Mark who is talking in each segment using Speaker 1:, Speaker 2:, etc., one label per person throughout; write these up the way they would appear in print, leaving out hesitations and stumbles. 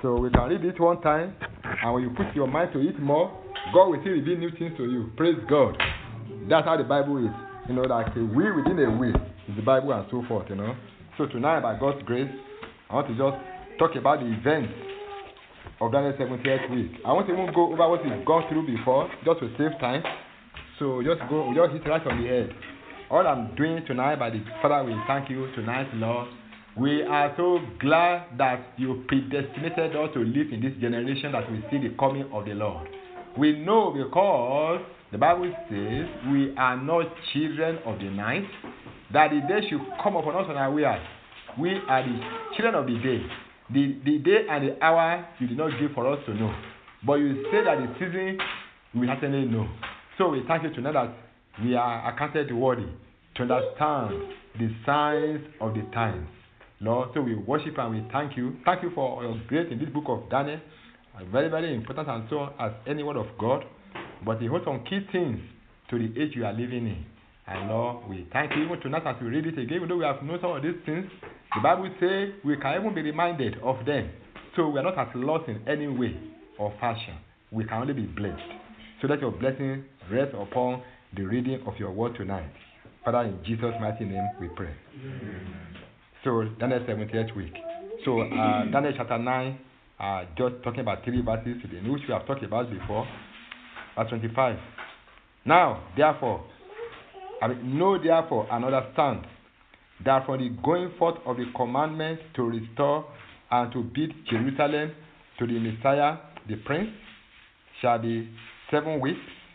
Speaker 1: So we can read it one time, and when you put your mind to it more, God will still reveal new things to you. Praise God. That's how the Bible is. Like a will within a will is the Bible and so forth, So tonight, by God's grace, I want to just talk about the events of Daniel's 70th week. I want to even go over what we've gone through before, just to save time. So just hit right on the head. All I'm doing tonight, by the Father, we thank you tonight, Lord. We are so glad that you predestinated us to live in this generation that we see the coming of the Lord. We know because the Bible says we are not children of the night, that the day should come upon us unawares. We are the children of the day. The day and the hour you did not give for us to know. But you say that the season we certainly know. So we thank you tonight that we are accounted worthy to understand the signs of the times. Lord, so we worship and we thank you. Thank you for your grace in this book of Daniel. Very, very important and so on as any word of God. But it holds some key things to the age you are living in. And Lord, we thank you even tonight as we read it again, even though we have known some of these things. The Bible says we can even be reminded of them. So we are not at loss in any way or fashion. We can only be blessed. So let your blessing rest upon the reading of your word tonight. Father, in Jesus' mighty name we pray. Amen. So Daniel 70th week. So Daniel chapter 9, just talking about 3 verses today, which we have talked about before. Verse 25. Now, therefore, know therefore and understand that from the going forth of the commandment to restore and to build Jerusalem to the Messiah, the Prince, shall be 7 weeks,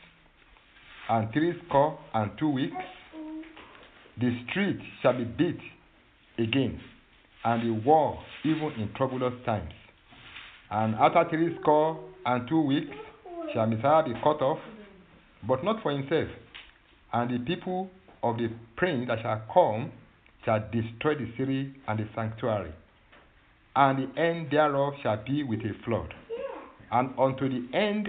Speaker 1: and 62 weeks. The street shall be built again, and the wall even in troublous times. And after 62 weeks shall Messiah be cut off, but not for himself. And the people of the prince that shall come shall destroy the city and the sanctuary. And the end thereof shall be with a flood. And unto the end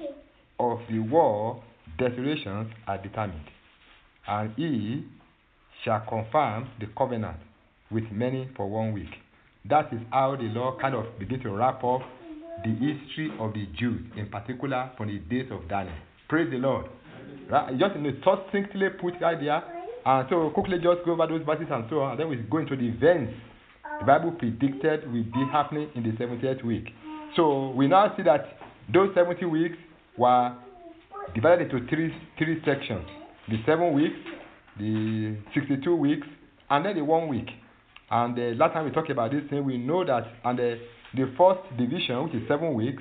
Speaker 1: of the war desolations are determined. And he shall confirm the covenant with many for 1 week. That is how the Lord kind of begins to wrap up the history of the Jews, in particular from the days of Daniel. Praise the Lord. Right? Just in the succinctly put right there. And so quickly just go over those verses and so on. And then we go into the events the Bible predicted will be happening in the 70th week. So we now see that those 70 weeks were divided into three sections. The 7 weeks, the 62 weeks, and then the 1 week. And the last time we talked about this thing, we know that and the first division, which is 7 weeks,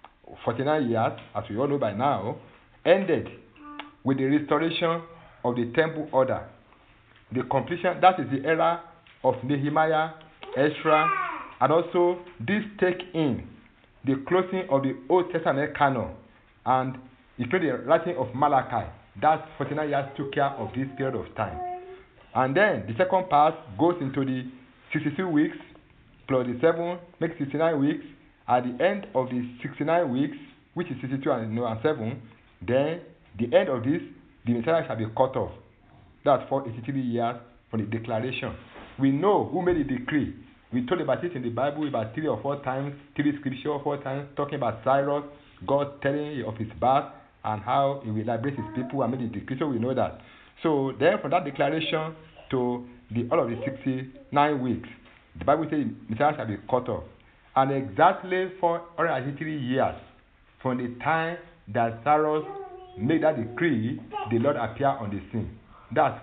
Speaker 1: 49 years, as we all know by now, ended with the restoration of the temple order. The completion, that is the era of Nehemiah, Ezra, and also this take in the closing of the Old Testament canon and including the writing of Malachi. That 49 years took care of this period of time. And then the second part goes into the 62 weeks plus the 7 makes 69 weeks. At the end of the 69 weeks, which is 62 and 7, then the end of this, the Messiah shall be cut off. That's for 83 years from the declaration. We know who made the decree. We told about it in the Bible about 3 or 4 times, 3 scripture 4 times, talking about Cyrus, God telling of his birth and how he will liberate his people and made the decree. So we know that. So then from that declaration to all of the 69 weeks, the Bible says Messiah shall be cut off. And exactly 483 years from the time that Cyrus made that decree, the Lord appeared on the scene. That's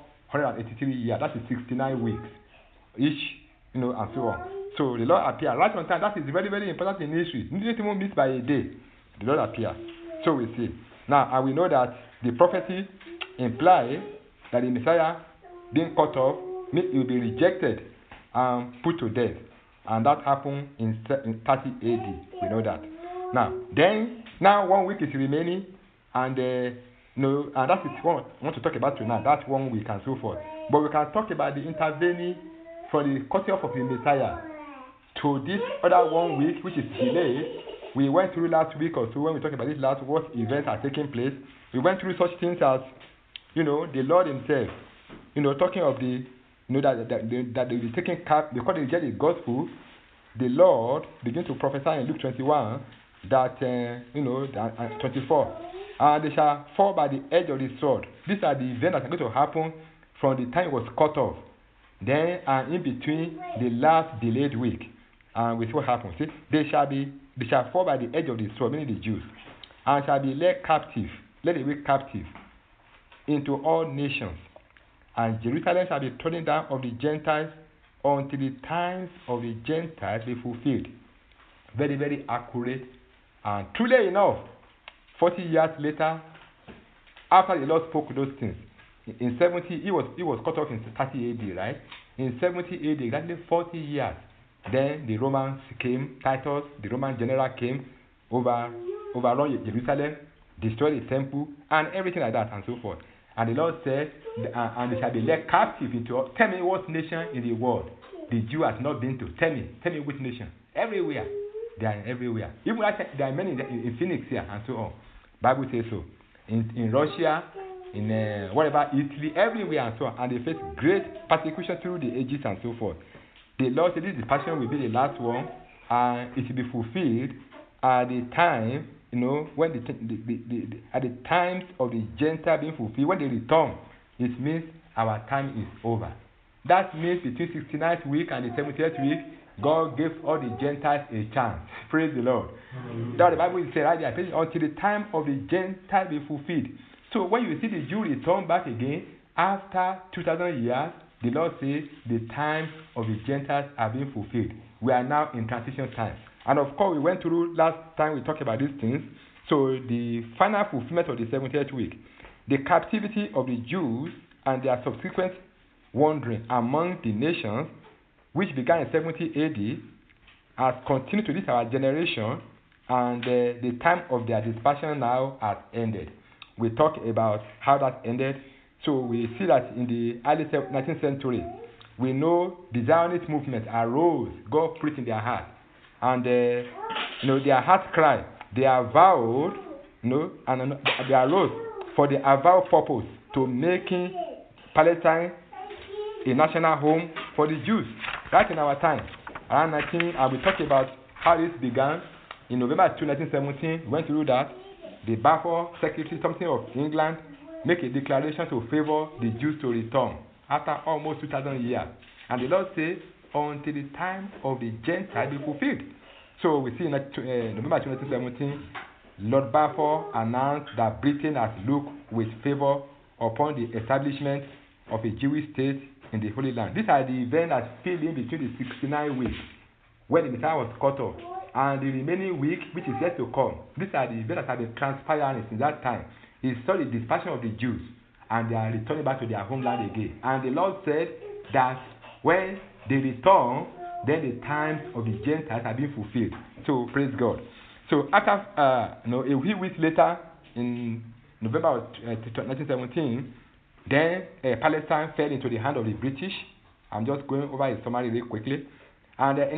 Speaker 1: 483 years. That is 69 weeks each, and so on. So the Lord appeared right on time. That is very, very important in history. You didn't even miss by a day. The Lord appeared. So we see. Now, and we know that the prophecy implies that the Messiah being cut off, he will be rejected and put to death. And that happened in 30 AD. We know that. Now 1 week is remaining, and and that is what I want to talk about tonight. That's 1 week and so forth. But we can talk about the intervening for the cutting off of the Messiah to this other 1 week, which is delayed. We went through last week or so when we talked about this last what events are taking place. We went through such things as, the Lord Himself, talking of the, that they will be taking cap because they get the gospel the Lord began to prophesy in Luke 21 that, 24. And they shall fall by the edge of the sword. These are the events that are going to happen from the time it was cut off. Then, and in between the last delayed week. And with what happens, see, they shall fall by the edge of the sword, meaning the Jews, and shall be led away captive into all nations. And Jerusalem shall be trodden down of the Gentiles until the times of the Gentiles be fulfilled. Very, very accurate. And truly enough, 40 years later, after the Lord spoke those things, in 70, it was cut off in 30 AD, right? In 70 AD, exactly 40 years, then the Romans came, Titus, the Roman general came, overrun Jerusalem, destroyed the temple, and everything like that, and so forth. And the Lord said, and they shall be led captive into, tell me what nation in the world the Jew has not been to. Tell me which nation. Everywhere. They are everywhere. Even there are many in Phoenix here, and so on. Bible says so. In Russia, in whatever, Italy, everywhere, and so on. And they face great persecution through the ages, and so forth. The Lord said this passion will be the last one, and it will be fulfilled at the time, when at the times of the Gentile being fulfilled, when they return. It means our time is over. That means between 69th week and the 70th week, God gave all the Gentiles a chance. Praise the Lord. Now the Bible says right there, until the time of the Gentile be fulfilled. So when you see the Jew return back again after 2,000 years, the Lord says the time of the Gentiles are being fulfilled. We are now in transition time. And of course, we went through last time we talked about these things. So the final fulfillment of the 70th week, the captivity of the Jews and their subsequent wandering among the nations, which began in 70 AD, has continued to this our generation, and the time of their dispersion now has ended. We talk about how that ended. So we see that in the early 19th century, we know the Zionist movement arose. God put it in their heart, and their heart cry. They are vowed, and they arose for the avowed purpose to making Palestine a national home for the Jews. Right in our time, around 19, and we talk about how this began in November 2, 1917. We went through that. The Balfour Secretary, something of England, make a declaration to favor the Jews to return after almost 2,000 years. And the Lord says, until the time of the Gentiles be fulfilled. So we see in November 2017, Lord Balfour announced that Britain has looked with favor upon the establishment of a Jewish state in the Holy Land. These are the events that fell in between the 69 weeks when the Messiah was cut off and the remaining week which is yet to come. These are the events that have been transpiring since that time. He saw the dispersion of the Jews and they are returning back to their homeland again. And the Lord said that when they return, then the times of the Gentiles are being fulfilled. So praise God. So after a few weeks later, in November 1917, then Palestine fell into the hand of the British. I'm just going over a summary really quickly. And in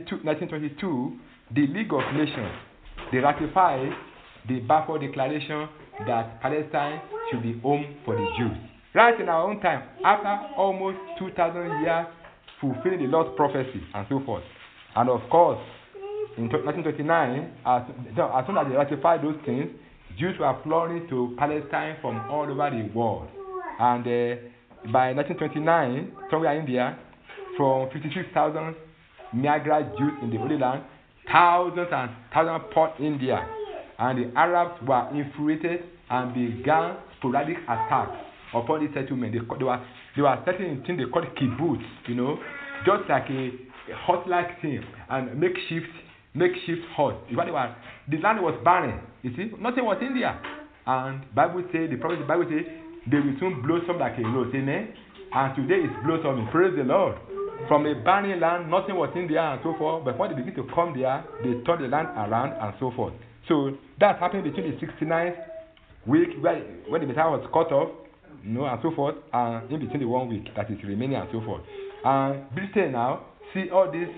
Speaker 1: 1922, the League of Nations, they ratified the Balfour Declaration that Palestine should be home for the Jews. Right in our own time, after almost 2,000 years, fulfilling the Lord's prophecy and so forth. And of course, in 1929, as soon as they ratified those things, Jews were flowing to Palestine from all over the world. And by 1929, somewhere in India, from 56,000 migrant Jews in the Holy Land, thousands and thousands poured India. And the Arabs were infuriated and began sporadic attacks upon the settlement. They were settling in things they called kibbutz, just like a hut-like thing, and makeshift hut. The land was barren. You see, nothing was in there. And Bible says, the Bible says, they will soon blossom like a rose. Amen. And today it's blossoming. Praise the Lord. From a barren land, nothing was in there and so forth. But when they begin to come there, they turn the land around and so forth. So that happened between the 69th week, when the Messiah was cut off, and so forth, and in between the 1 week that is remaining and so forth. And Britain now see all these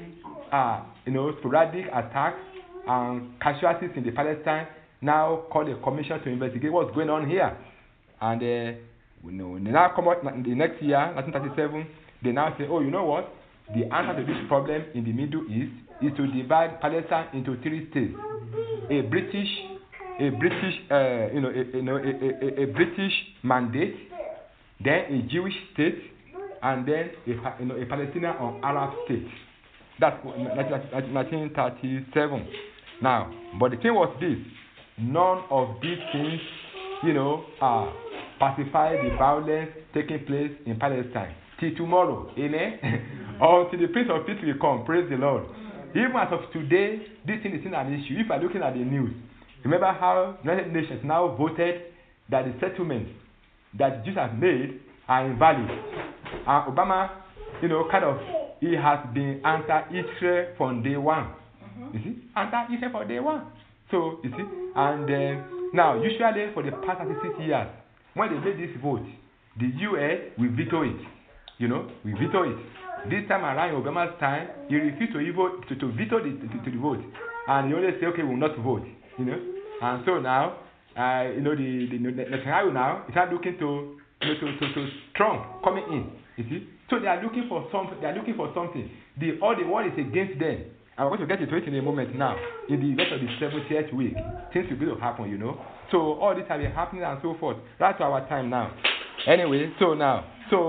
Speaker 1: sporadic attacks and casualties in the Palestine, now call a commission to investigate what's going on here. And they now come out in the next year, 1937, they now say, oh, you know what? The answer to this problem in the Middle East is to divide Palestine into 3 states: a British mandate, then a Jewish state, and then a Palestinian or Arab state. That's 1937. Now, but the thing was this: none of these things, pacify the violence taking place in Palestine till tomorrow. Amen. Until the Prince of Peace will come. Praise the Lord. Even as of today, this thing is still an issue. If you are looking at the news, remember how United Nations now voted that the settlements that Jews have made are invalid. And Obama, he has been anti-Israel from day one. You see? Anti-Israel from day one. So, you see? And now, usually for the past 36 years, when they made this vote, the US will veto it. We veto it. This time around, Obama's time, he refused to veto the vote. And he always say, okay, we will not vote. And so now, the Netanyahu now is not looking to Trump coming in. You see? So they are looking for something. All the world is against them. I'm going to get into it in a moment now. In the event of the 70th week, things will be to happen, So all this has been happening and so forth. Right to our time now. Anyway, so now,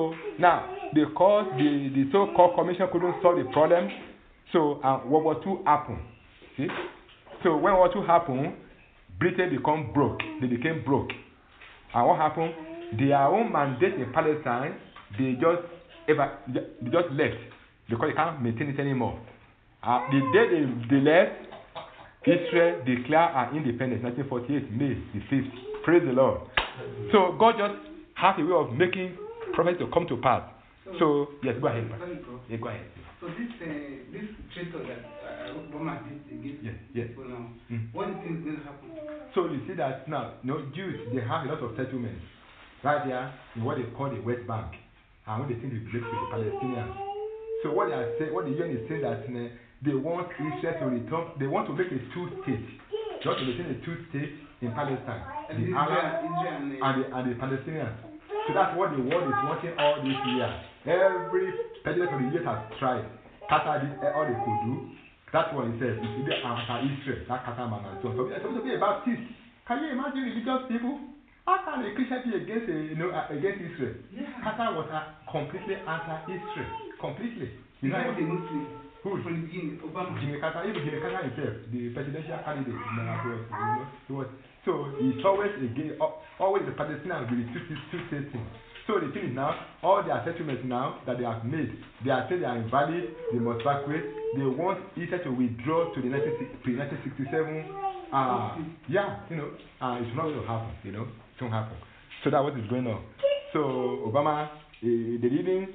Speaker 1: because the so-called commission couldn't solve the problem, so World War II happened. See? So when World War II happened, Britain became broke. They became broke. And what happened? Their own mandate in Palestine, they just left because they can't maintain it anymore. The day they left, Israel declared her independence, 1948, May the 5th. Praise the Lord. So God just has a way of making prophets to come to pass. So yes, go ahead. Yeah, go ahead.
Speaker 2: So this traitor that Obama did against people now, what do you think is going to happen?
Speaker 1: So you see that now, Jews, they have a lot of settlements right there in what they call the West Bank, and when they think they relate to the Palestinians. So what the UN is saying that they want Israel to return. They want to make a 2-state. They want to maintain a 2-state in Palestine, the Arabs and the Palestinians. So that's what the world is watching all this year. Every president of the year has tried. Qatar did all they could do. That's what he said. It's either anti-Israel, that Qatar man and so on. So it's supposed to be a Baptist. Can you imagine religious people? How can a Christian be against Israel? Yeah. Qatar was completely anti-Israel. Completely.
Speaker 2: You know what the Muslim?
Speaker 1: Who?
Speaker 2: From the beginning, Obama.
Speaker 1: Jimmy Carter himself, the presidential candidate, he was. So it's always the Palestinians will refuse this 2-state thing. So the thing is now, all their settlements now that they have made, they are saying they are invalid, they must vacate. They want Israel to withdraw to the 1967. It's not going to happen, It won't happen. So that's what is going on. So Obama, they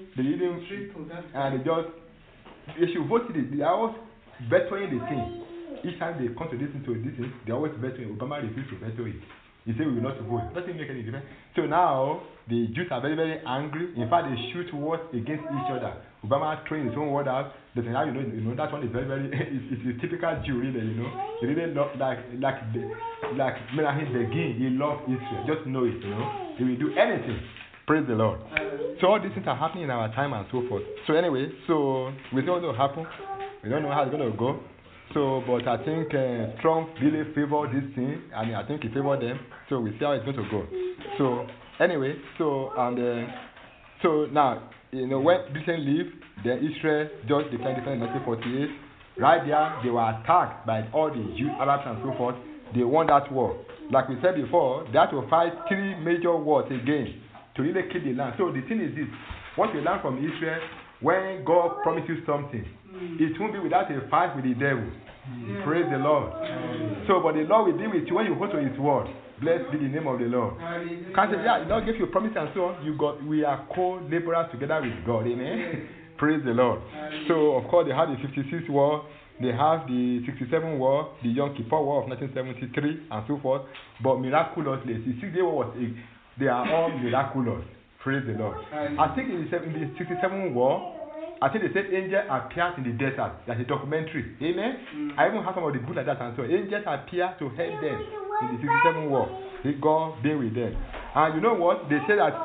Speaker 1: should vote it. They are always vetoing the thing. Each time they come to this thing, they always vetoing. Obama refused to veto it. He said we will not vote. It doesn't make any difference. So now the Jews are very, very angry. In fact, they shoot words against each other. Obama throwing his own word out. They say, that one is very, very. It's a typical Jew, really. He really love like Menachem Begin. He loves Israel. Just know it. He will do anything. Praise the Lord. So all these things are happening in our time and so forth. So anyway, so we don't know what will happen. We don't know how it's going to go. So, but I think Trump really favored this thing. I think he favored them. So we see how it's going to go. So anyway, so now when Britain leave, then Israel just declared independence in 1948. Right there, they were attacked by all the Jews, Arabs, and so forth. They won that war. Like we said before, they had to fight 3 major wars again to really keep the land. So the thing is this: what you learn from Israel, when God promises you something, it won't be without a fight with the devil. Praise the Lord. So, but the Lord will be with you when you hold to His word. Blessed be the name of the Lord. Can't say, the Lord gave you a promise and so on. We are co-laborers together with God. Amen. Praise the Lord. So, of course, they had the 56 war. They have the 67 war, the Yom Kippur war of 1973, and so forth. But miraculously, the 6-day war they are all miraculous. Praise the Lord. I think in the 67 war, I think they said angels appeared in the desert. That's a documentary. Amen? I even have some of the books like that and so angels appear to help them in the 67 war. God being with them. And you know what? They say that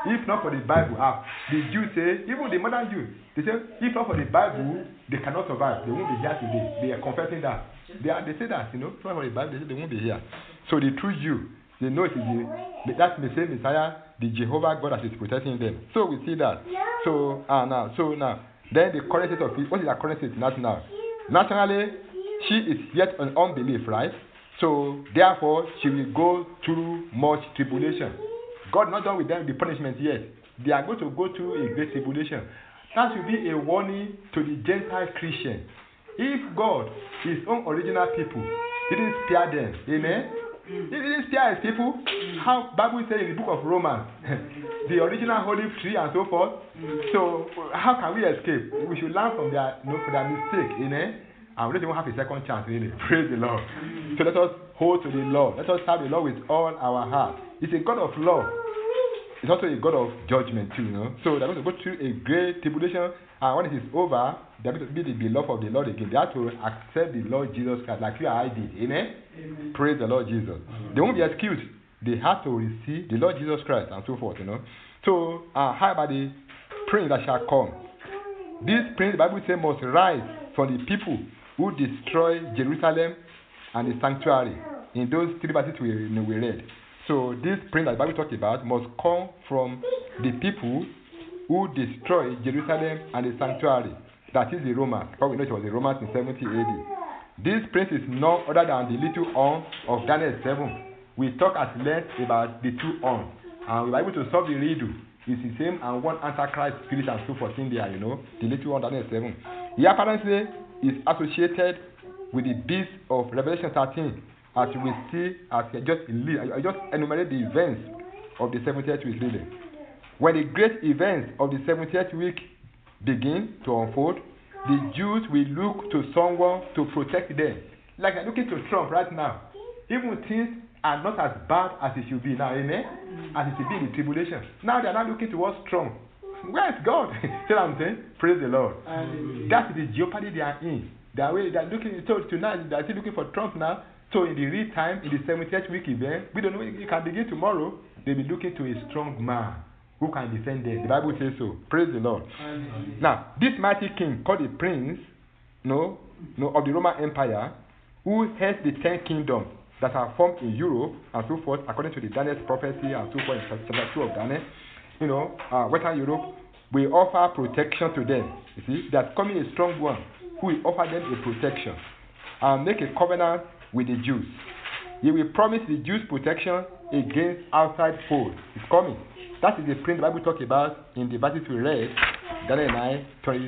Speaker 1: if not for the Bible, the Jews say, even the modern Jews, they say, if not for the Bible, they cannot survive. They won't be here today. They are confessing that. They say that, if not for the Bible, they say they won't be here. So the true Jew, they know it is that's the same Messiah, the Jehovah God that is protecting them. So we see that. So now, then the current state of it, what is the current state now? Nationally, she is yet an unbelief, right? So therefore, she will go through much tribulation. God not done with them the punishment yet. They are going to go through a great tribulation. That should be a warning to the Gentile Christian. If God, his own original people, didn't spare them, amen? He didn't spare his people. How Bible says in the book of Romans, the original olive tree and so forth. So how can we escape? We should learn from their, from their mistake, amen? And we don't even have a second chance, really. Praise the Lord. So let us hold to the Lord. Let us serve the Lord with all our heart. He's a God of love. He's also a God of judgment too, So they're going to go through a great tribulation, and when it is over, they're going to be the beloved of the Lord again. They have to accept the Lord Jesus Christ, like you and I did. Amen? Amen. Praise the Lord Jesus. They won't be excused. They have to receive the Lord Jesus Christ and so forth, So, how about the prince that shall come? This prince, the Bible says, must rise from the people who destroy Jerusalem and the sanctuary. In those 3 verses we read. So this prince that the Bible talks about must come from the people who destroy Jerusalem and the sanctuary. That is the Romans. Because we know it was the Romans in 70 AD. This prince is none other than the little horn of Daniel 7. We talk at length about the 2 horns. And we were able to solve the riddle. It's the same and one Antichrist spirit and so forth in there, the little horn Daniel 7. He apparently is associated with the beast of Revelation 13, as we see, as I just enumerate the events of the 70th week really. When the great events of the 70th week begin to unfold, the Jews will look to someone to protect them. Like they're looking to Trump right now. Even things are not as bad as it should be now, amen? As it should be in the tribulation. Now they're not looking towards Trump. Where is God? See what I'm saying? Praise the Lord. That is the jeopardy they are in. They're looking, so tonight they're still looking for Trump now. So in the real time, in the 70th week event, we don't know, it can begin tomorrow. They'll be looking to a strong man who can defend them. The Bible says so. Praise the Lord. Now, this mighty king called the prince, of the Roman Empire, who has the 10 kingdoms that are formed in Europe and so forth, according to the Daniel's prophecy and so forth, chapter 2 of Daniel. Western Europe will offer protection to them. You see, there's coming a strong one who will offer them a protection and make a covenant with the Jews. He will promise the Jews protection against outside foes. It's coming. That is the prince the Bible talks about in the verses we read, Daniel 9,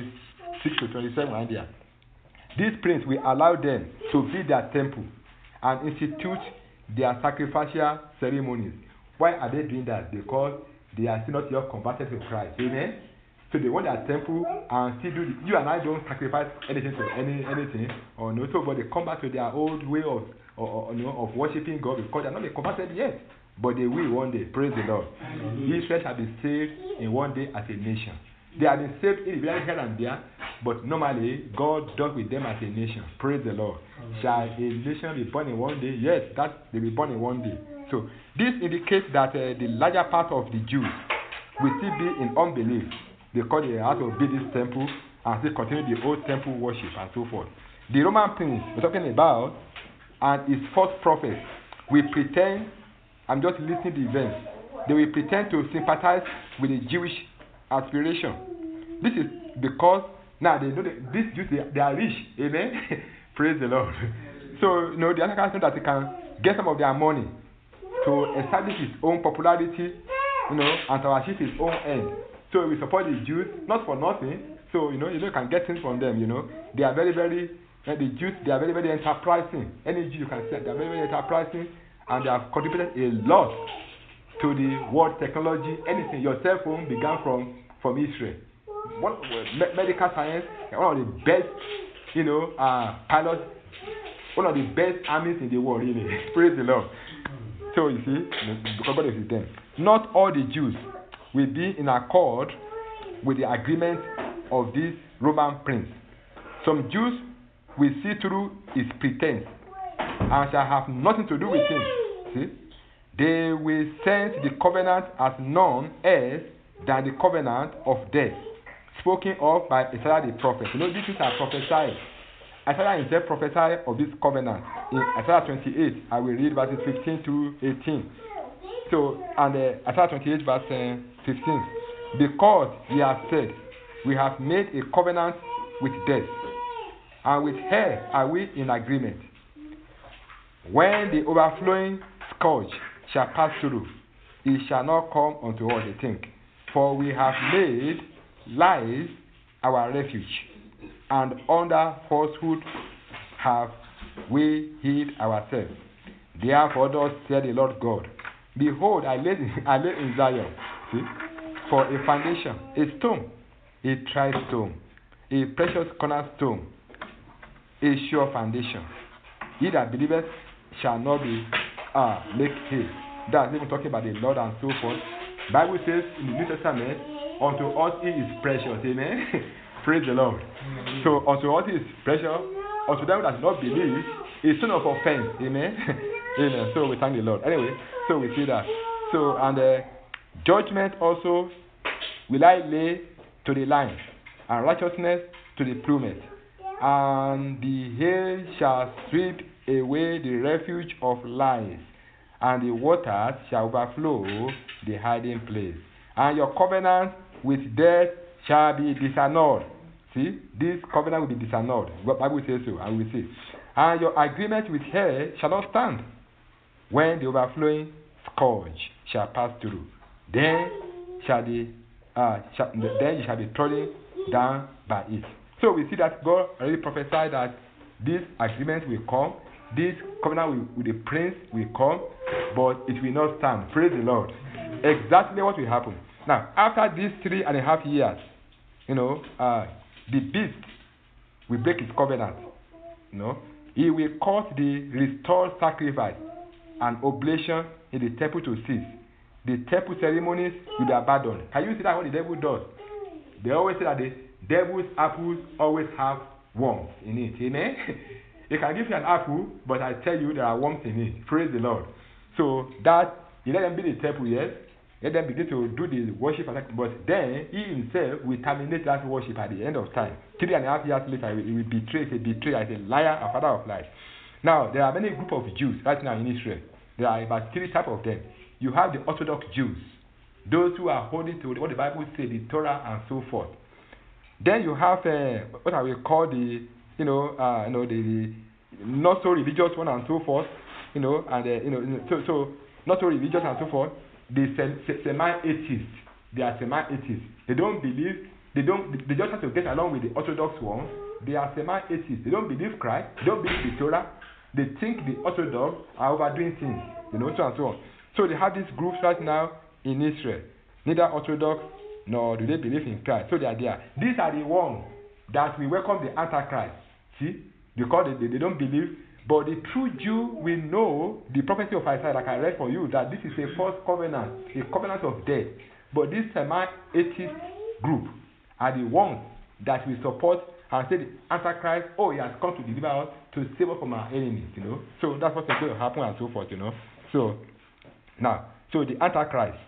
Speaker 1: 26 to 27 and there. This prince will allow them to build their temple and institute their sacrificial ceremonies. Why are they doing that? Because they are still not yet converted to Christ. Amen? So they want their temple and still do you and I don't sacrifice anything to anything or no, so but they come back to their old way of worshiping God because they are not yet converted yet. But they will one day. Praise the Lord. Israel shall be saved in one day as a nation. They have been saved individually here and there, but normally God does with them as a nation. Praise the Lord. Shall a nation be born in one day? Yes, that they will be born in one day. So this indicates that the larger part of the Jews will still be in unbelief because they have to build this temple and still continue the old temple worship and so forth. The Roman prince we're talking about and his false prophet will pretend. I'm just listing the events. They will pretend to sympathize with the Jewish aspiration. This is because now they know that these Jews they are rich. Amen. Praise the Lord. So the other guys know that they can get some of their money to establish his own popularity, and to achieve his own end. So we support the Jews not for nothing. So you can get things from them. They are very, very the Jews. They are very, very enterprising. Any Jew you can say they are very, very enterprising. And they have contributed a lot to the world technology. Anything, your cell phone began from Israel. Medical science, one of the best, pilots, one of the best armies in the world, really. Praise the Lord. So you see, because God is with them. Not all the Jews will be in accord with the agreement of this Roman prince. Some Jews will see through his pretense and shall have nothing to do with him. See? They will sense the covenant as none else than the covenant of death spoken of by Isaiah the prophet. You know, these things are prophesied. Isaiah himself prophesied of this covenant in Isaiah 28. I will read verses 15 to 18. So, and Isaiah 28 verse 15. Because he has said, we have made a covenant with death, and with her are we in agreement. When the overflowing scourge shall pass through, it shall not come unto us, they think. For we have made lies our refuge, and under falsehood have we hid ourselves. Therefore thus said the Lord God, behold, I lay in Zion, see, for a foundation, a stone, a tried stone, a precious cornerstone, a sure foundation. He that believeth shall not be make haste. That's even talking about the Lord and so forth. Bible says in the New Testament, unto us he is precious. Amen. Praise the Lord. So unto us he is precious. Unto them that do not believe is son of offense. Amen. Amen. So we thank the Lord. Anyway, so we see that. So and judgment also will I lay to the line, and righteousness to the plummet, and the hail shall sweep away the refuge of lies, and the waters shall overflow the hiding place. And your covenant with death shall be disannulled. See, this covenant will be disannulled. The Bible says so, and we see. And your agreement with her shall not stand when the overflowing scourge shall pass through. Then then you shall be trodden down by it. So we see that God already prophesied that this agreement will come, this covenant with the prince will come, but it will not stand. Praise the Lord. Exactly what will happen. Now, after these 3.5 years, the beast will break his covenant. He will cause the restored sacrifice and oblation in the temple to cease. The temple ceremonies will be abandoned. Can you see that what the devil does? They always say that the devil's apples always have worms in it. Amen? It can give you an apple, but I tell you there are worms in it. Praise the Lord. So that, you let them be the temple, yes? Let them begin to do the worship, but then he himself will terminate that worship at the end of time. 3.5 years later, he will betray, as a liar and father of lies. Now, there are many group of Jews right now in Israel. There are about 3 types of them. You have the Orthodox Jews, those who are holding to what the Bible says, the Torah and so forth. Then you have what I will call the not so religious one and so forth, so not so religious and so forth. The semi-atheists, they are semi-atheists. They don't believe. They just have to get along with the Orthodox ones. They are semi-atheists. They don't believe Christ. They don't believe the Torah. They think the Orthodox are overdoing things, so and so on. So they have these groups right now in Israel. Neither Orthodox nor do they believe in Christ. So they are there. These are the ones that will welcome the Antichrist. See? Because they don't believe. But the true Jew will know the prophecy of Isaiah, like I read for you, that this is a false covenant, a covenant of death. But this semi-atheist group are the ones that will support and say the Antichrist, he has come to deliver us, to save us from our enemies, So that's what's going to happen and so forth, So, now, the Antichrist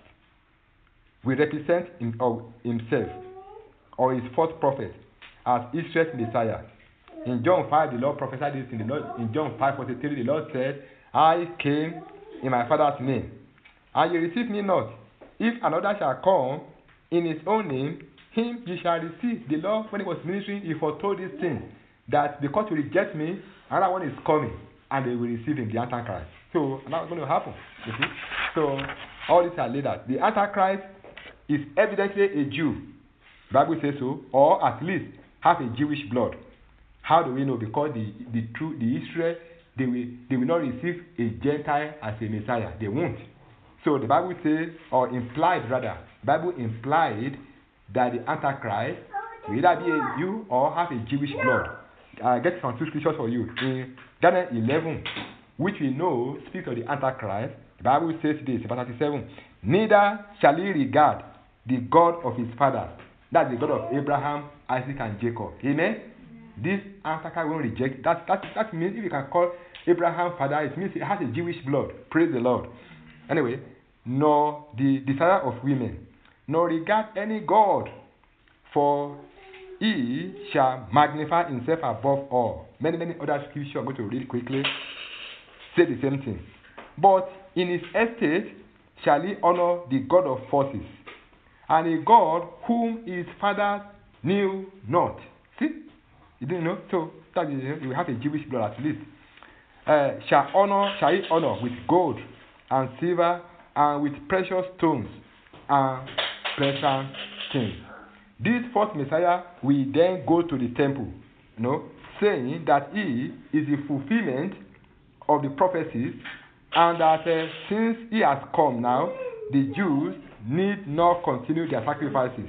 Speaker 1: will represent himself or his false prophet as Israel's Messiah. In John 5, the Lord prophesied this in John 5:43, the Lord said, I came in my Father's name, and you receive me not. If another shall come in his own name, him you shall receive. The Lord, when he was ministering, he foretold this thing, that because you reject me, another one is coming, and they will receive him, the Antichrist. So, that's going to happen, you see. So, all these are laid out. The Antichrist is evidently a Jew. The Bible says so, or at least have a Jewish blood. How do we know? Because the Israel, they will not receive a Gentile as a Messiah. They won't. So the Bible says, or implied rather, the Bible implied that the Antichrist will either be a Jew or have a Jewish blood. I get some 2 scriptures for you. In Daniel 11, which we know speaks of the Antichrist, the Bible says this, verse 37, neither shall he regard the God of his fathers. That's the God of Abraham, Isaac, and Jacob. Amen? This Antichrist won't reject. That means if you can call Abraham father, it means he has a Jewish blood. Praise the Lord. Anyway, nor the desire of women, nor regard any God, for he shall magnify himself above all. Many other scriptures I'm going to read quickly say the same thing. But in his estate shall he honor the God of forces, and a God whom his father knew not. See? You didn't know? So that is, you have a Jewish blood at least. Shall he honor with gold and silver and with precious stones and pleasant things. This first Messiah will then go to the temple, saying that he is the fulfillment of the prophecies, and that since he has come now, the Jews need not continue their sacrifices.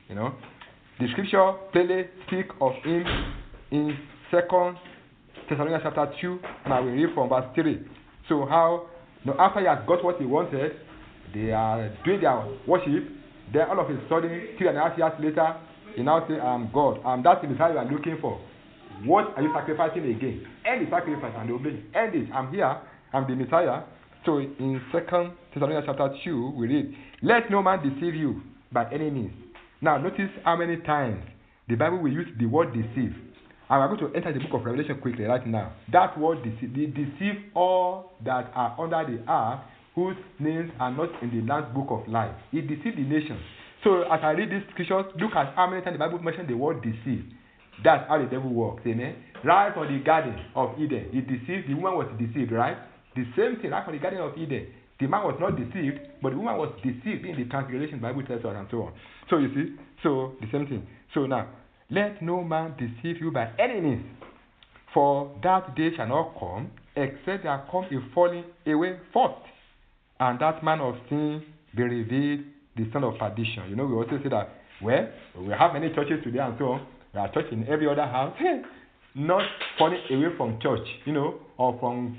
Speaker 1: The scripture clearly speak of him in 2 Thessalonians chapter 2, and I will read from verse 3. So how, after he has got what he wanted, they are doing their worship. Then all of a sudden, 3.5 years later, he now say, I am God. That's the Messiah you are looking for. What are you sacrificing again? End the sacrifice and obey. End it. I'm here. I'm the Messiah. So in 2 Thessalonians chapter 2, we read, let no man deceive you by any means. Now notice how many times the Bible will use the word deceive. And we're going to enter the book of Revelation quickly right now. That word deceive, they deceive all that are under the earth, whose names are not in the Lamb's book of life. It deceived the nations. So as I read these scriptures, look at how many times the Bible mentions the word deceive. That's how the devil works. Amen. Right from the Garden of Eden, he deceived. The woman was deceived, right? The same thing right from the Garden of Eden. The man was not deceived, but the woman was deceived in the transgression. The Bible tells us, and so on. So you see, so the same thing. So now, let no man deceive you by any means, for that day shall not come, except there come a falling away first, and that man of sin be revealed, the son of perdition. We also say that, well, we have many churches today and so on. There are churches in every other house, not falling away from church, or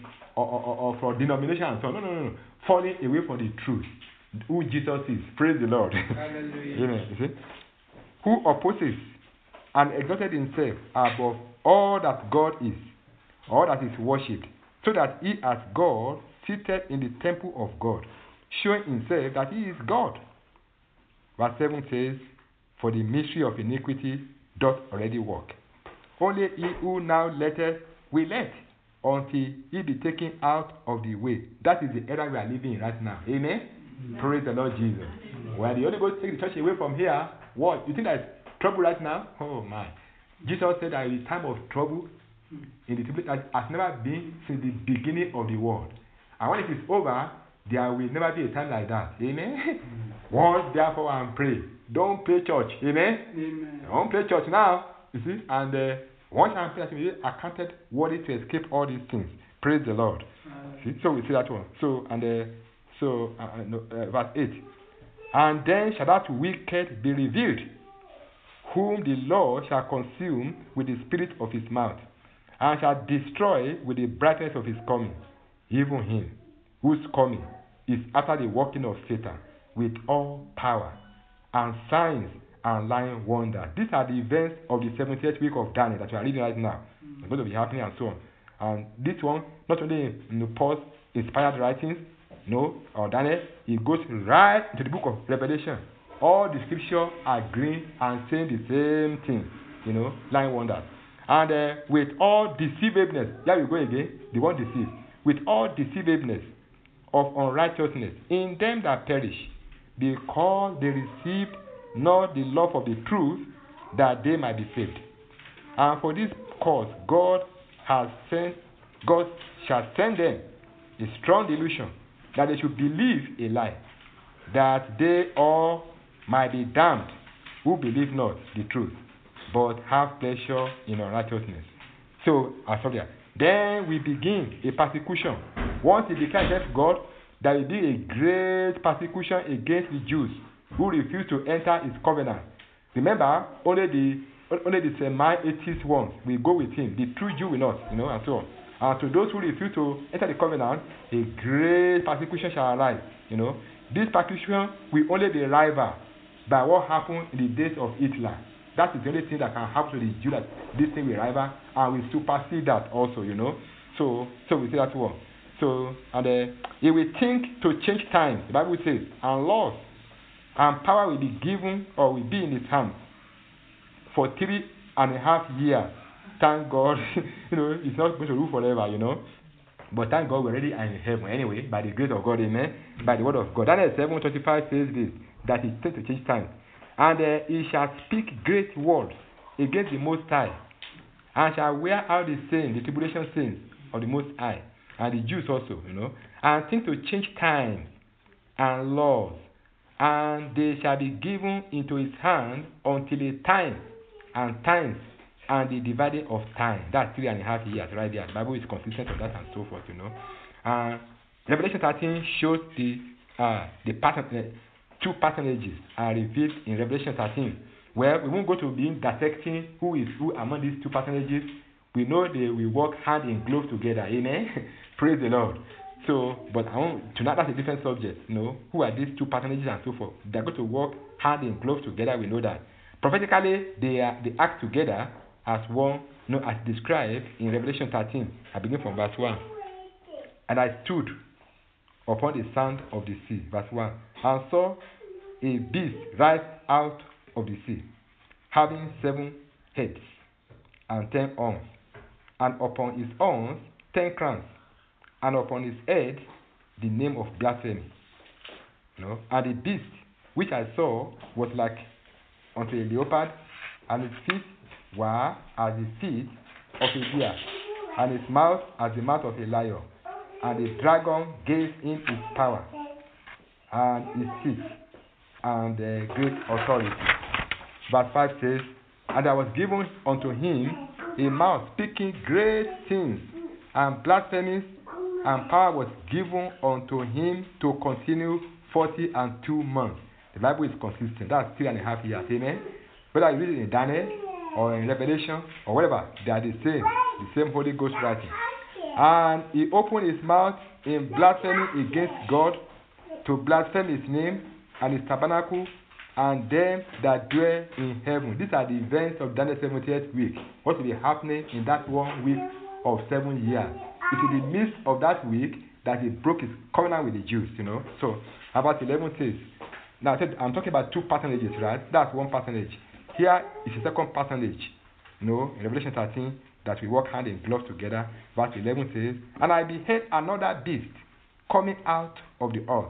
Speaker 1: from denomination and so on. No. Falling away from the truth, who Jesus is. Praise the Lord. Amen. You see? Who opposes and exalted himself above all that God is, all that is worshipped, so that he as God seated in the temple of God, showing himself that he is God. Verse 7 says, for the mystery of iniquity doth already work. Only he who now letteth will let, until he be taken out of the way. That is the era we are living in right now. Amen? Praise the Lord Jesus. When the Holy Ghost take the church away from here, what? You think there's trouble right now? Oh my. Jesus said that a time of trouble in the tribulation that has never been since the beginning of the world. And when it is over, there will never be a time like that. Amen? Watch therefore and pray. Don't play church. Amen?
Speaker 2: Amen.
Speaker 1: Don't play church now. You see? And once I'm praying, I will be accounted worthy to escape all these things. Praise the Lord. See? So we see that one. So, verse 8. And then shall that wicked be revealed, whom the Lord shall consume with the spirit of his mouth, and shall destroy with the brightness of his coming, even him whose coming is after the working of Satan, with all power and signs and lying wonders. These are the events of the 70th week of Daniel that we are reading right now. It's going to be happening and so on. And this one, not only in Paul's inspired writings, or Daniel, it goes right into the book of Revelation. All the scripture agreeing and saying the same thing, lying wonders. And with all deceivableness, here we go again, the word deceive, with all deceivableness of unrighteousness in them that perish, because they received not the love of the truth, that they might be saved. And for this cause God shall send them a strong delusion, that they should believe a lie, that they all might be damned who believe not the truth, but have pleasure in unrighteousness. So, I stop there. Then we begin a persecution. Once it becomes against God, there will be a great persecution against the Jews who refuse to enter his covenant. Remember, only the semi-atheist ones will go with him. The true Jew will not, and so on. And to those who refuse to enter the covenant, a great persecution shall arise. This persecution will only be rivaled by what happened in the days of Hitler. That is the only thing that can happen to the Jew, that this thing will rival, and we supersede that also, So we say that one. So, and he will think to change time, the Bible says, and laws, and power will be given or will be in his hands for 3.5 years. Thank God, it's not going to rule forever, But thank God we're already in heaven anyway, by the grace of God, amen, by the word of God. Daniel 7:25 says this, that he takes to change time. And he shall speak great words against the Most High, and shall wear out the tribulation sins of the Most High, and the Jews also, and think to change time and laws, and they shall be given into his hand until a time and times and the dividing of time. That's 3.5 years right there. The Bible is consistent on that and so forth, Revelation 13 shows the pattern, two personages are revealed in Revelation 13. Well, we won't go to being dissecting who is who among these two personages. We know they will work hand in glove together. Amen. Praise the Lord. So, but tonight that's a different subject. Who are these two personages and so forth? They're going to work hand in glove together. We know that. Prophetically, they act together as one, as described in Revelation 13. I begin from verse 1. And I stood upon the sand of the sea, verse 1, and saw a beast rise out of the sea, having 7 heads and 10 horns, and upon his horns 10 crowns, and upon his head the name of blasphemy. And the beast which I saw was like unto a leopard, and his feet were as the feet of a deer, and his mouth as the mouth of a lion. And the dragon gave him his power, and his seat, and great authority. Verse 5 says, and there was given unto him a mouth speaking great things and blasphemies, and power was given unto him to continue 42 months. The Bible is consistent. That's 3.5 years. Amen. Whether you read it in Daniel or in Revelation or whatever, they are the same Holy Ghost writing. And he opened his mouth in blasphemy against God, to blaspheme his name and his tabernacle and them that dwell in heaven. These are the events of Daniel's 70th week. What will be happening in that 1 week of 7 years? It's in the midst of that week that he broke his covenant with the Jews, So, about 11 says, now I'm talking about two personages, right? That's one personage. Here is the second personage, in Revelation 13, that we work hand in glove together. Verse 11 says, and I beheld another beast coming out of the earth,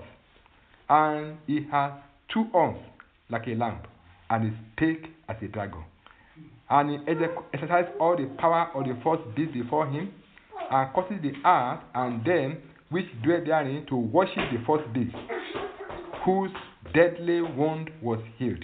Speaker 1: and he has 2 horns like a lamb, and he spake as a dragon. And he exercised all the power of the first beast before him, and caused the earth and them which dwell therein to worship the first beast, whose deadly wound was healed.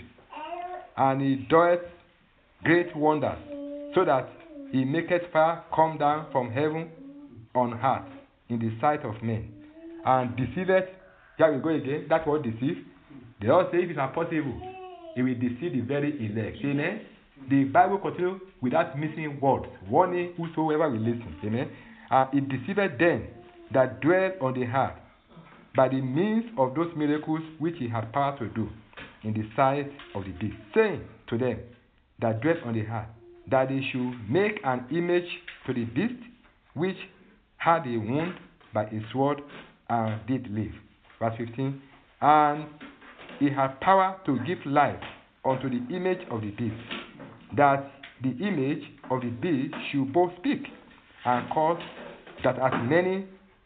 Speaker 1: And he doeth great wonders, so that he maketh fire come down from heaven on earth in the sight of men, and deceiveth. Here we go again. That word deceive. They all say if it's impossible, he will deceive the very elect. Amen. The Bible continues without missing words, warning whosoever will listen. Amen. It deceiveth them that dwell on the earth by the means of those miracles which he had power to do in the sight of the beast, saying to them that dwell on the earth, that they should make an image to the beast, which had a wound by a sword and did live. Verse 15, and he had power to give life unto the image of the beast, that the image of the beast should both speak and cause that as many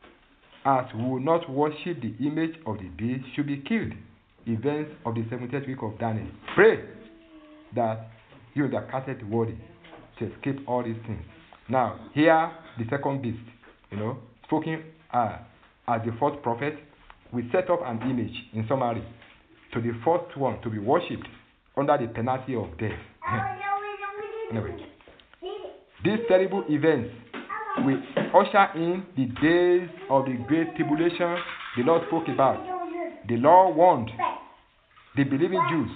Speaker 1: as would not worship the image of the beast should be killed. Events of the 70th week of Daniel. Pray that you are counted worthy to escape all these things. Now, here the second beast, spoken as the fourth prophet, we set up an image in summary to the first one to be worshipped under the penalty of death. Anyway, these terrible events will usher in the days of the great tribulation the Lord spoke about. The Lord warned the believing Jews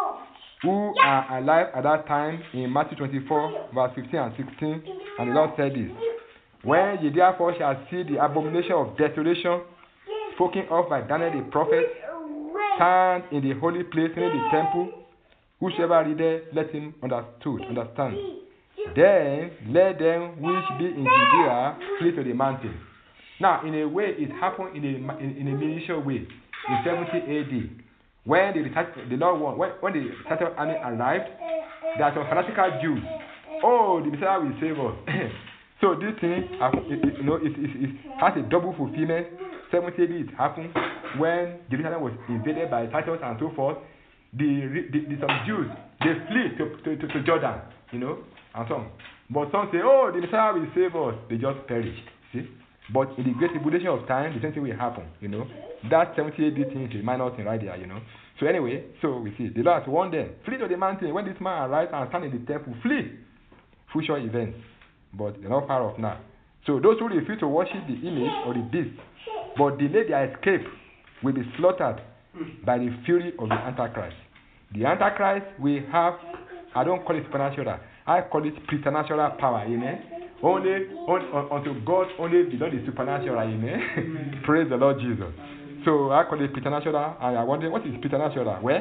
Speaker 1: who are alive at that time in Matthew 24, verse 15 and 16, and the Lord said this, when ye therefore shall see the abomination of desolation spoken of by Daniel the prophet stand in the holy place in the temple, whosoever readeth, let him understand. Then let them which be in Judea flee to the mountains. Now, in a way, it happened in a miniature way in 70 AD, when the Lord won, when the Saturday army arrived, there are some fanatical Jews. Oh, the Messiah will save us. So this thing, it has a double fulfillment. 70 AD it happened when Jerusalem was invaded by Titus and so forth. Some Jews, they flee to Jordan, and so on. But some say, oh, the Messiah will save us. They just perished. See? But in the great tribulation of time, the same thing will happen, That 70 AD thing is a minor thing right there, So anyway, so we see, the Lord has warned them, flee to the mountain. When this man arrives and stand in the temple, flee. Future events. But they're not far off now. So those who refuse to worship the image or the beast, but delay their escape, will be slaughtered by the fury of the Antichrist. The Antichrist will have, I don't call it supernatural, I call it preternatural power, amen. Unto God only belongs the supernatural, amen. Praise the Lord Jesus. So I call it preternatural, and I wonder what is preternatural? Well,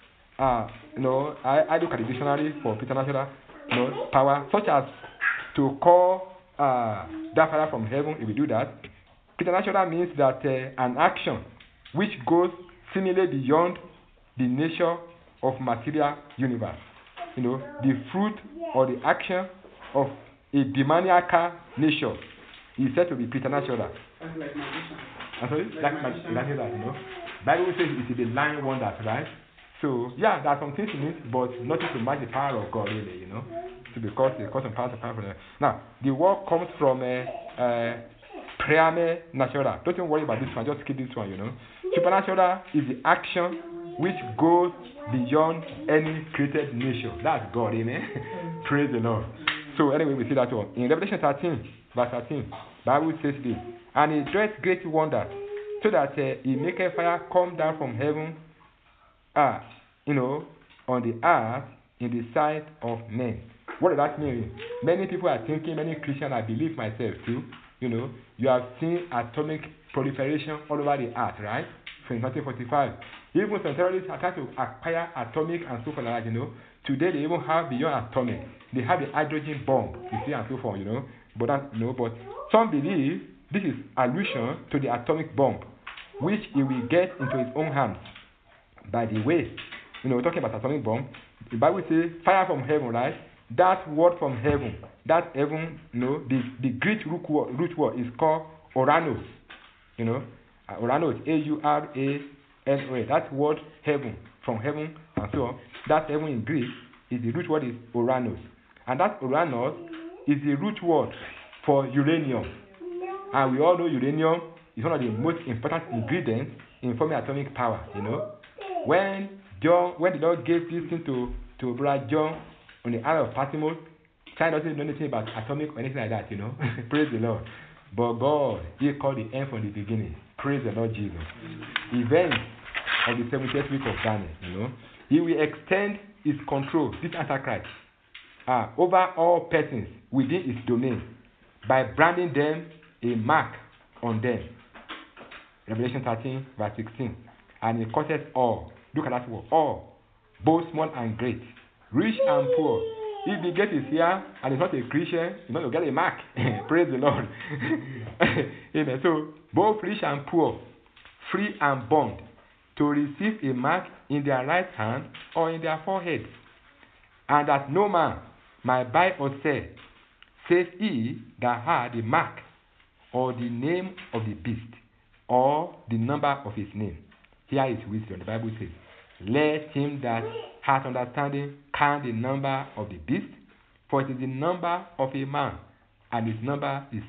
Speaker 1: I look at the dictionary for preternatural, power, such as to call that fire from heaven. If we do that, preternatural means that an action which goes seemingly beyond the nature of material universe. The fruit or the action of a demoniacal nature is said to be preternatural.
Speaker 2: That's like magician.
Speaker 1: I'm sorry? Like that, Bible says it is a lying wonder, right? So, yeah, there are some things in it, but nothing to match the power of God, really, So because the cause and power of power. Now, the word comes from preame natural. Don't even worry about this one, just keep this one, Supernatural is the action which goes beyond any created nature. That's God, amen. Praise the Lord. So anyway, we see that one. In Revelation 13, verse 13, Bible says this, and he doeth great wonders, so that he maketh fire come down from heaven, on the earth in the sight of men. What does that mean? Many people are thinking, many Christians, I believe myself too, you have seen atomic proliferation all over the earth, right? Since 1945. Even some terrorists are trying to acquire atomic and so forth like that, Today they even have beyond atomic. They have the hydrogen bomb, you see, and so forth, But but some believe this is allusion to the atomic bomb, which he will get into his own hands. By the way, we're talking about atomic bomb. The Bible says fire from heaven, right? That word from heaven, that heaven, the Greek root word is called Oranos. Oranos, A-U-R-A-N-O-S. That word heaven, from heaven, and so on. That heaven in Greek is the root word is Oranos. And that Oranos is the root word for uranium. And we all know uranium is one of the most important ingredients in forming atomic power, When the Lord gave this thing to Brother John on the Isle of Patmos, China doesn't know anything about atomic or anything like that, Praise the Lord. But God, He called the end from the beginning. Praise the Lord Jesus. Events of the 70th week of Daniel, He will extend His control, this Antichrist, over all persons within His domain by branding them a mark on them. Revelation 13, verse 16. And He causes all, look at that word, all, both small and great, rich and poor. If the gate is here and it's not a Christian, you'll get a mark. Praise the Lord. Amen. So, both rich and poor, free and bond, to receive a mark in their right hand or in their forehead, and that no man might buy or sell, save he that had the mark, or the name of the beast, or the number of his name. Here is wisdom. The Bible says, let him that hath understanding count the number of the beast, for it is the number of a man, and his number is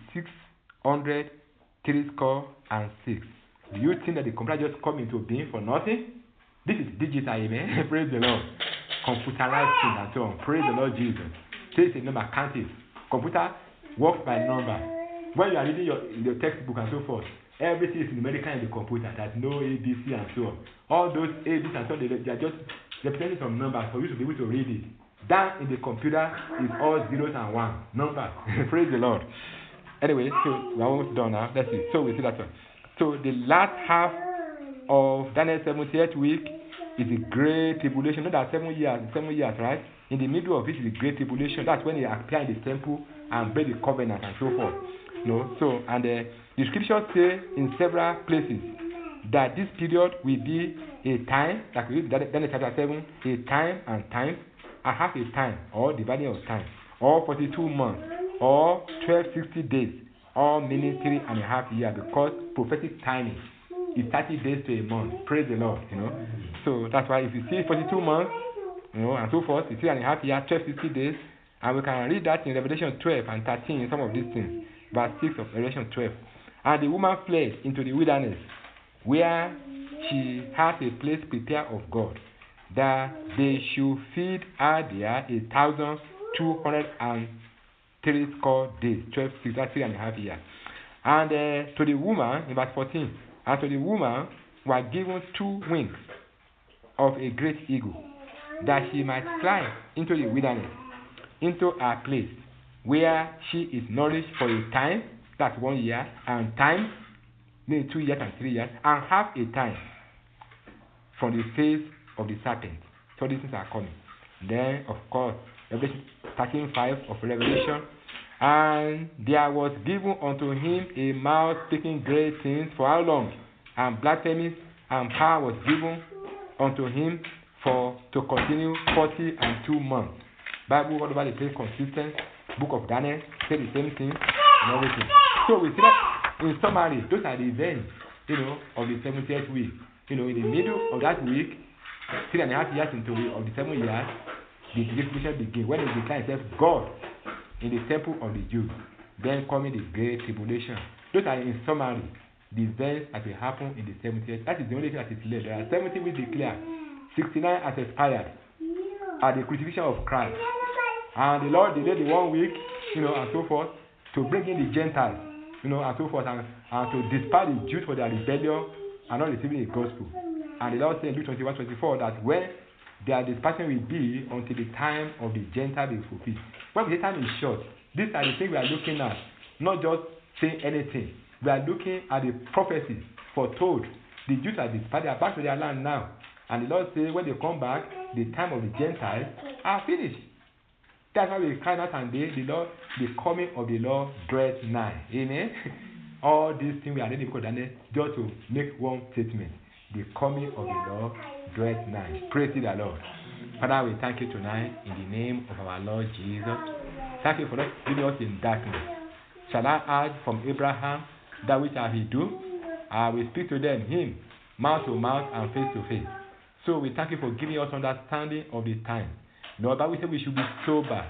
Speaker 1: 666. Do you think that the computer just come into being for nothing? This is digital, amen. Praise the Lord. Computerized thing and so on. Praise the Lord Jesus. Take a number, count it. Computer works by number. When you are reading your textbook and so forth, everything is numerical in the computer. There's no ABC and so on. All those ABCs and so on, they are just representing some numbers for you to be able to read it. Down in the computer is all zeros and ones. Numbers. Praise the Lord. Anyway, so we're almost done now. Let's see. So we see that one. So the last half of Daniel's 70th week is the great tribulation. Not that 7 years, right? In the middle of it is the great tribulation. That's when they appear in the temple and break the covenant and so forth. So, and the scriptures say in several places that this period will be a time, like we read Daniel chapter 7, a time and times, and half a time, or dividing of time, or 42 months, or 1260 days, or meaning 3.5 years, because prophetic timing is 30 days to a month. Praise the Lord, So that's why if you see 42 months, and so forth, it's 3.5 years, 1260 days, and we can read that in Revelation 12 and 13 in some of these things. Verse 6 of Revelation 12. And the woman fled into the wilderness, where she had a place prepared of God, that they should feed her there 1,203 days, 12, 6, that's 3.5 years. And to the woman, in verse 14, and to the woman were given 2 wings of a great eagle, that she might fly into the wilderness, into her place, where she is nourished for a time, that's 1 year, and time, maybe 2 years and 3 years, and half a time from the face of the serpent. So these things are coming. Then, of course, Revelation 13:5 of Revelation. And there was given unto him a mouth speaking great things for how long? And blasphemy and power was given unto him to continue 42 months. Bible all over the place consistent. Book of Daniel say the same thing and everything. So we see that in summary, those are the events, of the 70th week. In the middle of that week, 3.5 years into of the 7 years, the tribulation begins. When they declare itself God in the temple of the Jews, then coming the great tribulation. Those are in summary the events that will happen in the 70th. That is the only thing that is left. There are 70 weeks declared, 69 has expired at the crucifixion of Christ. And the Lord delayed the 1 week, and so forth, to bring in the Gentiles, and so forth, and to dispel the Jews for their rebellion and not receiving the gospel. And the Lord said in Luke 21:24 that when their dispersion will be until the time of the Gentiles be fulfilled. When the time is short, these are the things we are looking at, not just saying anything. We are looking at the prophecies foretold. The Jews are dispersed, they are back to their land now. And the Lord said when they come back, the time of the Gentiles are finished. That's why we cry out and day, the coming of the Lord dread nigh. Amen. All these things we are reading because Daniel just to make one statement. The coming of the Lord dread nigh. Praise the Lord. Father, we thank you tonight in the name of our Lord Jesus. Thank you for not leaving us in darkness. Shall I add from Abraham that which shall he do? I will speak to them, him, mouth to mouth and face to face. So we thank you for giving us understanding of the time. Lord, that we say we should be sober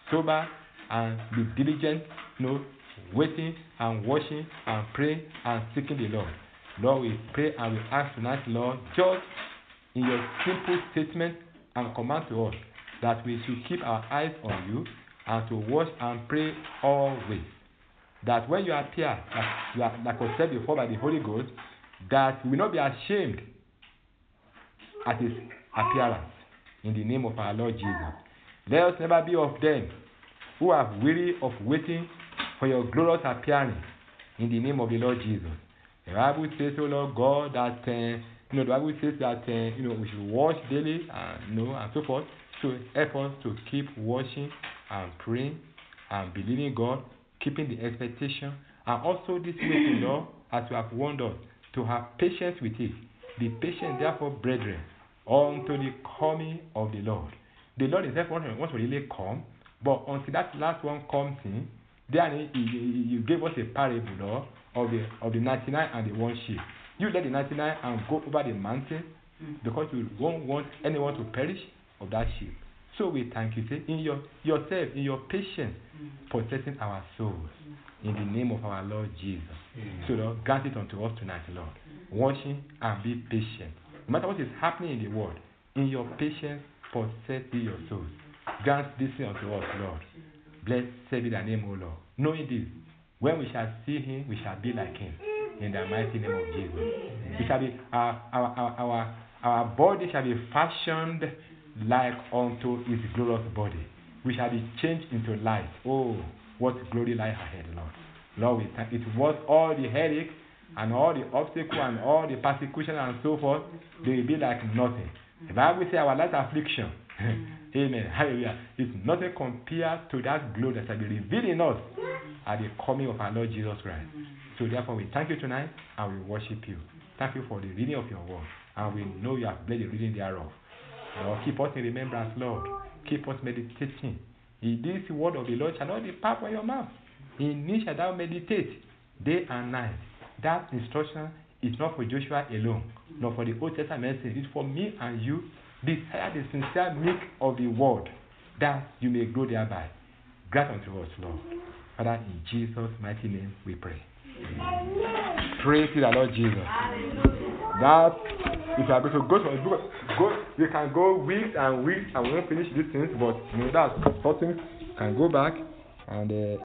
Speaker 1: and be diligent, waiting and watching and praying and seeking the Lord. Lord, we pray and we ask tonight, Lord, just in your simple statement and command to us that we should keep our eyes on you and to watch and pray always. That when you appear, like was said before by the Holy Ghost, that we will not be ashamed at his appearance. In the name of our Lord Jesus. Let us never be of them who are weary of waiting for your glorious appearing. In the name of the Lord Jesus. The Bible says, oh Lord God, that the Bible says that we should watch daily, and so forth. So help us to keep watching and praying and believing God, keeping the expectation, and also this way, Lord, as you have warned us, to have patience with it. Be patient, therefore, brethren, unto the coming of the Lord. The Lord is therefore wants to really come, but until that last one comes in, then you gave us a parable, Lord, of the 99 and the 1 sheep. You let the 99 and go over the mountain because you don't want anyone to perish of that sheep. So we thank you, say, in yourself, in your patience, possessing our souls, in the name of our Lord Jesus. So Lord, grant it unto us tonight, Lord. Watching and be patient. No matter what is happening in the world, in your patience, possess your souls. Grant this thing unto us, Lord. Blessed be thy name, O Lord. Knowing this, when we shall see him, we shall be like him. In the mighty name of Jesus. We shall be our body shall be fashioned like unto his glorious body. We shall be changed into light. Oh, what glory lies ahead, Lord. Lord, we thank it was all the headache and all the obstacle and all the persecution and so forth, they will be like nothing. The Bible says our light affliction, amen, hallelujah, is nothing compared to that glory that shall be revealed in us at the coming of our Lord Jesus Christ. So therefore we thank you tonight and we worship you. thank you for the reading of your word. And we know you have blessed the reading thereof. Lord, keep us in remembrance, Lord. Keep us meditating. In this word of the Lord shall not depart from your mouth. In it shall thou meditate day and night. That instruction is not for Joshua alone, nor for the Old Testament. It's for me and you. Desire the sincere milk of the word, that you may grow thereby. Grant unto us, Lord. Father, in Jesus' mighty name we pray. Praise the Lord Jesus. That if you are going to go to a book, you can go weeks and weeks and we won't finish these things, but you know that something can go back and